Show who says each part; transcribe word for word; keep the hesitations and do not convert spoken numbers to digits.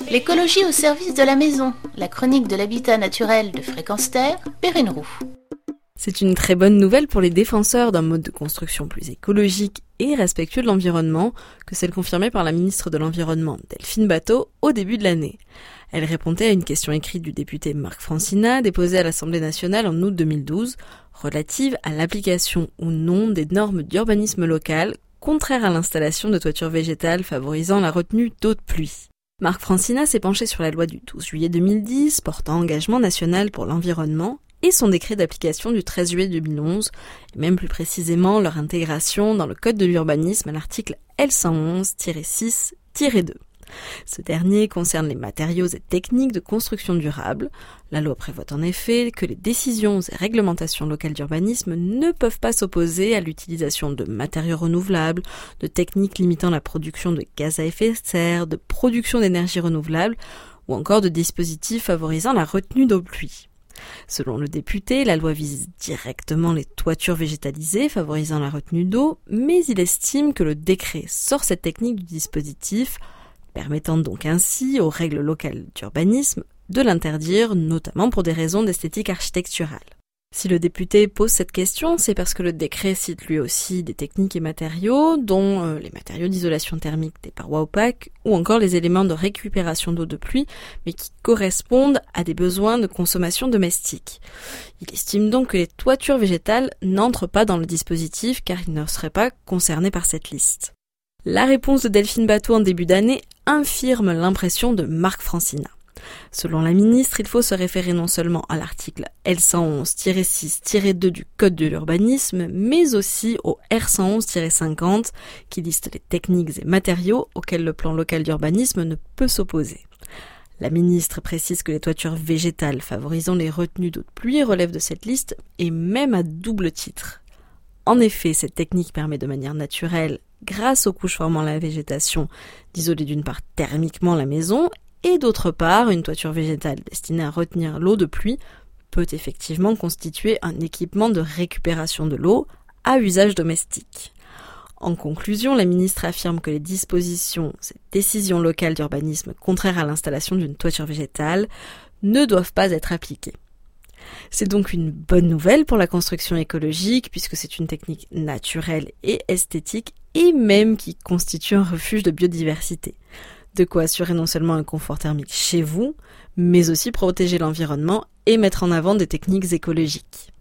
Speaker 1: L'écologie au service de la maison, la chronique de l'habitat naturel de Fréquence Terre, Perrine Roux.
Speaker 2: C'est une très bonne nouvelle pour les défenseurs d'un mode de construction plus écologique et respectueux de l'environnement que celle confirmée par la ministre de l'Environnement, Delphine Batho, au début de l'année. Elle répondait à une question écrite du député Marc Francina, déposée à l'Assemblée nationale en août deux mille douze, relative à l'application ou non des normes d'urbanisme local contraires à l'installation de toitures végétales favorisant la retenue d'eau de pluie. Marc Francina s'est penché sur la loi du douze juillet deux mille dix portant engagement national pour l'environnement et son décret d'application du treize juillet deux mille onze, et même plus précisément leur intégration dans le Code de l'urbanisme à l'article L cent onze tiret six tiret deux. Ce dernier concerne les matériaux et techniques de construction durable. La loi prévoit en effet que les décisions et réglementations locales d'urbanisme ne peuvent pas s'opposer à l'utilisation de matériaux renouvelables, de techniques limitant la production de gaz à effet de serre, de production d'énergie renouvelable ou encore de dispositifs favorisant la retenue d'eau de pluie. Selon le député, la loi vise directement les toitures végétalisées favorisant la retenue d'eau, mais il estime que le décret sort cette technique du dispositif, permettant donc ainsi aux règles locales d'urbanisme de l'interdire, notamment pour des raisons d'esthétique architecturale. Si le député pose cette question, c'est parce que le décret cite lui aussi des techniques et matériaux, dont euh, les matériaux d'isolation thermique des parois opaques, ou encore les éléments de récupération d'eau de pluie, mais qui correspondent à des besoins de consommation domestique. Il estime donc que les toitures végétales n'entrent pas dans le dispositif, car ils ne seraient pas concernés par cette liste. La réponse de Delphine Batho en début d'année infirme l'impression de Marc Francina. Selon la ministre, il faut se référer non seulement à l'article L cent onze tiret six tiret deux du Code de l'urbanisme, mais aussi au R cent onze tiret cinquante qui liste les techniques et matériaux auxquels le plan local d'urbanisme ne peut s'opposer. La ministre précise que les toitures végétales favorisant les retenues d'eau de pluie relèvent de cette liste et même à double titre. En effet, cette technique permet de manière naturelle, grâce aux couches formant la végétation, d'isoler d'une part thermiquement la maison et d'autre part, une toiture végétale destinée à retenir l'eau de pluie peut effectivement constituer un équipement de récupération de l'eau à usage domestique. En conclusion, la ministre affirme que les dispositions, ces décisions locales d'urbanisme contraires à l'installation d'une toiture végétale ne doivent pas être appliquées. C'est donc une bonne nouvelle pour la construction écologique puisque c'est une technique naturelle et esthétique et même qui constitue un refuge de biodiversité. De quoi assurer non seulement un confort thermique chez vous, mais aussi protéger l'environnement et mettre en avant des techniques écologiques.